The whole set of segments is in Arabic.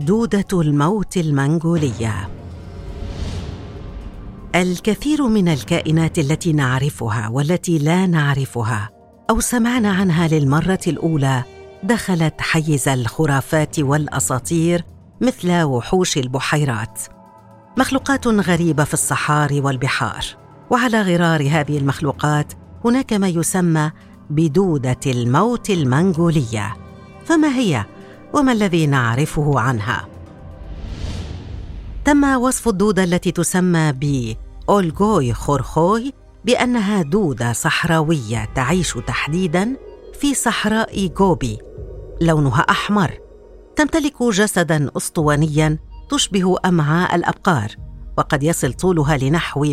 دودة الموت المنغولية. الكثير من الكائنات التي نعرفها والتي لا نعرفها أو سمعنا عنها للمرة الأولى دخلت حيز الخرافات والأساطير، مثل وحوش البحيرات، مخلوقات غريبة في الصحاري والبحار. وعلى غرار هذه المخلوقات هناك ما يسمى بدودة الموت المنغولية. فما هي وما الذي نعرفه عنها؟ تم وصف الدودة التي تسمى بأولغوي خورخوي بأنها دودة صحراوية تعيش تحديداً في صحراء غوبي، لونها أحمر، تمتلك جسداً أسطوانياً تشبه أمعاء الأبقار، وقد يصل طولها لنحو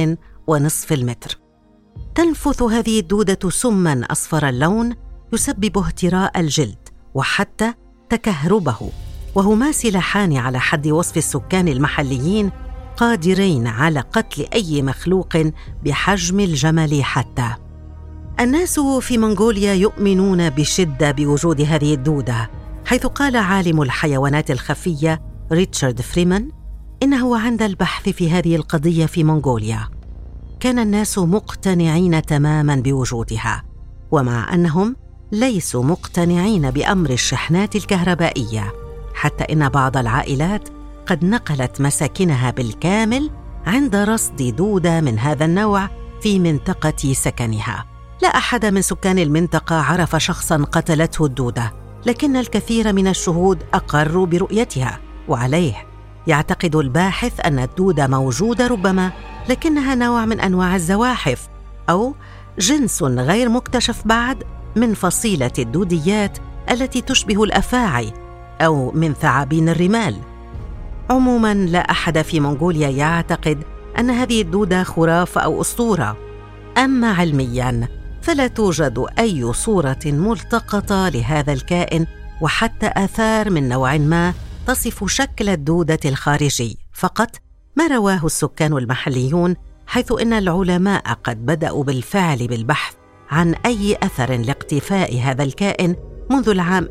1.5 متر. تنفث هذه الدودة سماً أصفر اللون يسبب اهتراء الجلد وحتى تكهربه، وهما سلاحان على حد وصف السكان المحليين قادرين على قتل أي مخلوق بحجم الجمل. حتى الناس في منغوليا يؤمنون بشدة بوجود هذه الدودة، حيث قال عالم الحيوانات الخفية ريتشارد فريمان إنه عند البحث في هذه القضية في منغوليا كان الناس مقتنعين تماماً بوجودها، ومع أنهم ليسوا مقتنعين بأمر الشحنات الكهربائية، حتى إن بعض العائلات قد نقلت مساكنها بالكامل عند رصد دودة من هذا النوع في منطقة سكنها. لا أحد من سكان المنطقة عرف شخصاً قتلته الدودة، لكن الكثير من الشهود أقروا برؤيتها. وعليه يعتقد الباحث أن الدودة موجودة ربما، لكنها نوع من أنواع الزواحف أو جنس غير مكتشف بعد من فصيلة الدوديات التي تشبه الأفاعي أو من ثعابين الرمال. عموماً لا أحد في منغوليا يعتقد أن هذه الدودة خرافة أو أسطورة. أما علمياً فلا توجد أي صورة ملتقطة لهذا الكائن، وحتى آثار من نوع ما تصف شكل الدودة الخارجي، فقط ما رواه السكان المحليون، حيث إن العلماء قد بدأوا بالفعل بالبحث عن أي أثر لاختفاء هذا الكائن منذ العام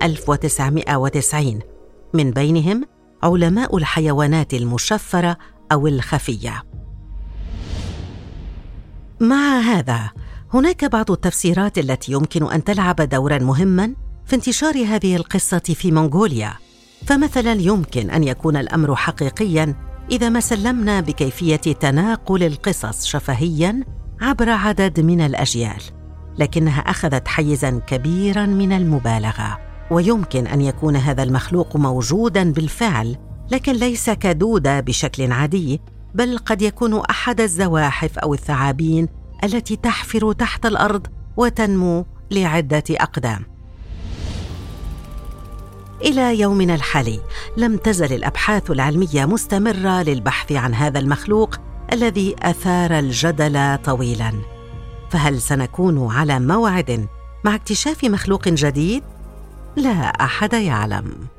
1990، من بينهم علماء الحيوانات المشفرة أو الخفية. مع هذا هناك بعض التفسيرات التي يمكن أن تلعب دوراً مهماً في انتشار هذه القصة في منغوليا. فمثلاً يمكن أن يكون الأمر حقيقياً إذا ما سلمنا بكيفية تناقل القصص شفهياً عبر عدد من الأجيال، لكنها أخذت حيزاً كبيراً من المبالغة. ويمكن أن يكون هذا المخلوق موجوداً بالفعل، لكن ليس كدودة بشكل عادي، بل قد يكون أحد الزواحف أو الثعابين التي تحفر تحت الأرض وتنمو لعدة أقدام. إلى يومنا الحالي لم تزل الأبحاث العلمية مستمرة للبحث عن هذا المخلوق الذي أثار الجدل طويلاً. فهل سنكون على موعد مع اكتشاف مخلوق جديد؟ لا أحد يعلم.